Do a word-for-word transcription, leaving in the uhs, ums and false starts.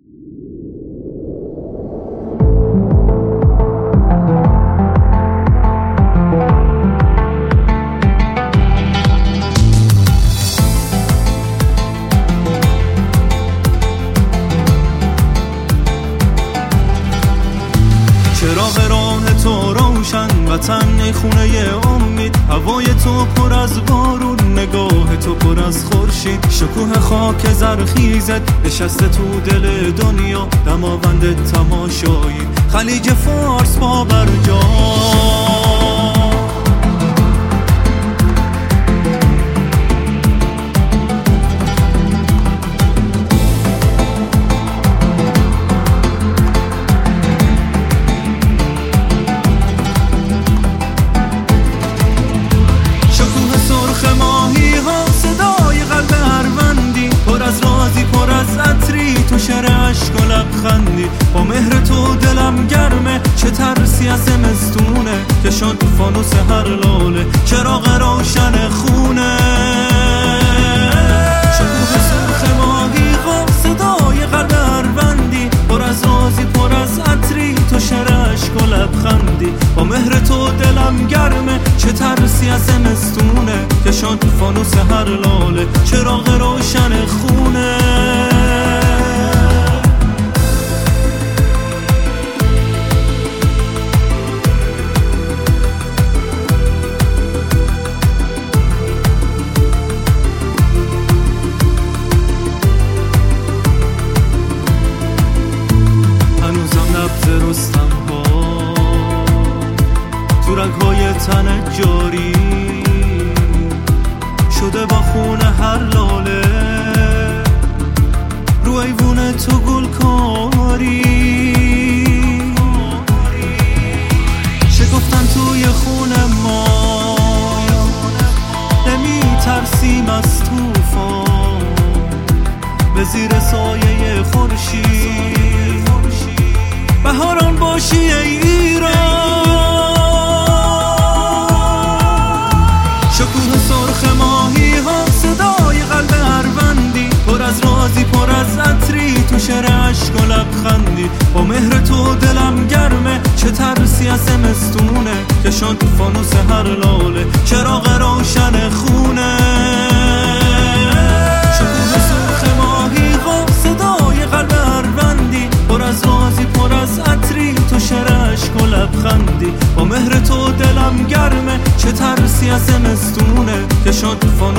چراغ راه تو روشن، وطن خونه امید، هوای تو پر از بارون، نگاه تو پر از خورشید، شکوه خاک زرخیزت نشسته تو دل دنیا، دماوند تماشایی، خلیج فارس با برجا. عشق و لبخندی، با مهر تو دلم گرمه، چه ترسی از زمستونه که شد فانوس هر لاله، چراغ روشن خونه. شکوه سرخ ماهی ها، صدای قلب اروندی، پر از رازی پر از عطری، تو شعر عشق و لبخندی، با مهر تو دلم گرمه، چه ترسی از زمستونه که شد فانوس هر لاله، چراغ روشن خونه. رستم ها تو رگ‌های تن جاری شده با خون هر لاله، رو ایوون تو گلکاری شکفتن توی خون ما، نمی ترسیم از طوفان به زیر سایه خورشید، بهاران باشی ای ایران. شکوه سرخ ماهی ها، صدای قلب اروندی، پر از رازی پر از عطری، تو شعر عشق و لبخندی، با مهر تو دلم گرمه، چه ترسی از زمستونه که شد فانوس هر لاله، چراغ روشن خونه. شکوه سرخ ماهی ها، صدای قلب اروندی، پر از رازی پر از عطری، تو شعر عشق و لبخندی، با مهر تو دلم گرمه، چه ترسی از زمستونه که شد فانوس